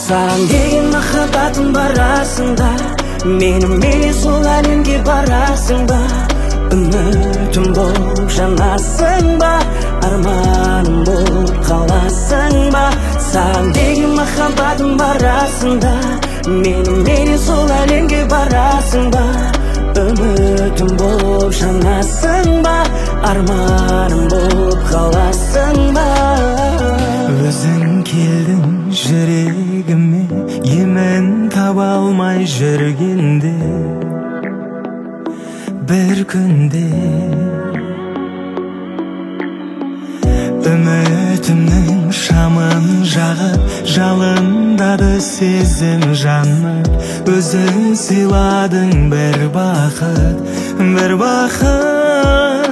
Саған деген махаббатым барасың ба, менімен сол әлемге барасың ба, үмітім болып жанасың ба, арманым болып қаласың ба. Саған деген махаббатым барасың да, менімен сол әлемге барасың ба, үмітім болып жанасың ба, арманым болып қаласың ба. Өзің келдің жүрегіме, емін таба алмай жүргенде, бір күнде үмітімнің шамын жағып, жалындады сезім жанып, өзің сыйладың бір бақыт, бір бақыт.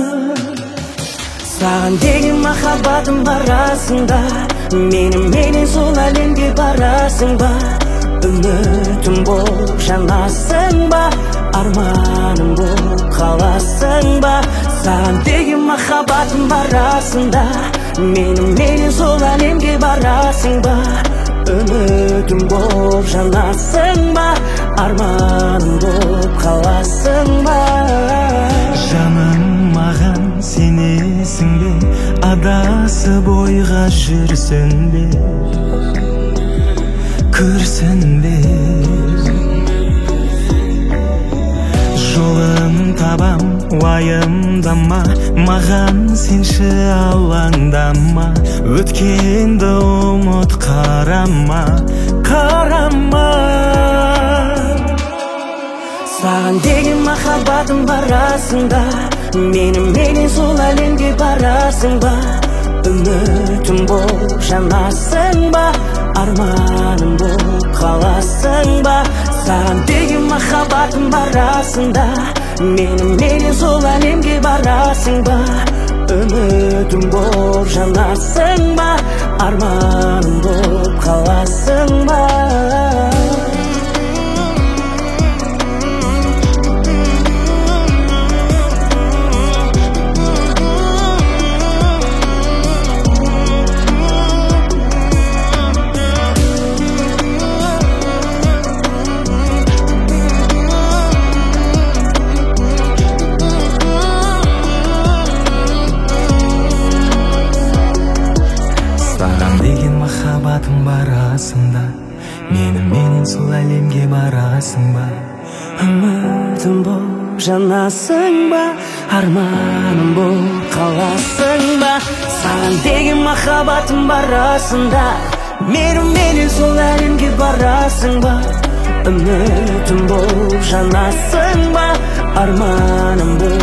Саған деген махаббатым барасың да, менімен сол әлемге барасың ба, үмітім болып жанасың ба, арманым болып қаласың ба. Саған деген махаббатым барасың да, менімен сол әлемге барасың ба, үмітім болып жанасың ба, арманым болып қаласың ба. Жаным маған сенесің бе, адасып ойға жүрсің бе, күрсінбе, жолын табам, уайымдама, маған сенші алаңдама, өткенді ұмыт, қарама, қарама. Саған деген махаббатым барасың да, менімен сол әлемге барасың ба, үмітім болып жанасың ба, арманым болып қаласың ба. Саған деген махаббатым барасың да, менімен сол әлемге барасың ба, үмітім болып жанасың ба, арманым болып қаласың ба. Махаббатым барасың да, менімен сол әлемге барасың ба, үмітім болып жанасың ба, арманым болып қаласың ба. Саған деген махаббатым барасың да, менімен сол әлемге барасың ба, үмітім болып жанасың ба, арманым болып